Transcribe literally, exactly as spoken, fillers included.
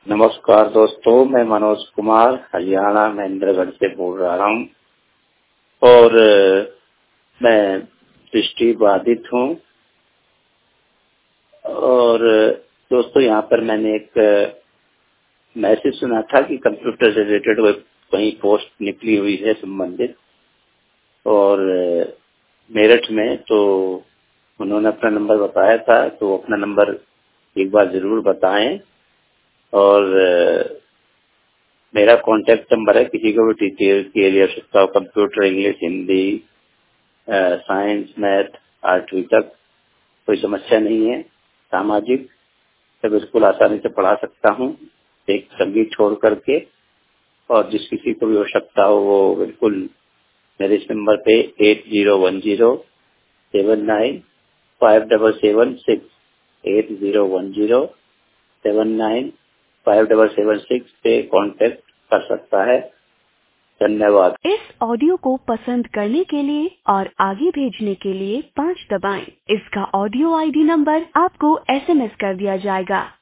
नमस्कार दोस्तों, मैं मनोज कुमार हरियाणा महेंद्रगढ़ से बोल रहा हूँ और मैं दृष्टि बाधित हूँ। और दोस्तों, यहाँ पर मैंने एक मैसेज सुना था कि कंप्यूटर से रिलेटेड कहीं पोस्ट निकली हुई है संबंधित, और मेरठ में, तो उन्होंने अपना नंबर बताया था, तो अपना नंबर एक बार जरूर बताएं। और मेरा कॉन्टैक्ट नंबर है, किसी को भी डिटेल के लिए आवश्यकता हो, computer, English, Hindi, science, math, आठवीं तक कोई समस्या नहीं है। सामाजिक तो बिल्कुल आसानी से पढ़ा सकता हूँ, एक संगीत छोड़ करके। और जिस किसी को भी आवश्यकता हो वो बिल्कुल मेरे इस नंबर पे eight zero one zero seven nine five double seven six eight zero one zero seven nine five double seven six पे कांटेक्ट कर सकता है। धन्यवाद। इस ऑडियो को पसंद करने के लिए और आगे भेजने के लिए पाँच दबाएं। इसका ऑडियो आईडी नंबर आपको एसएमएस कर दिया जाएगा।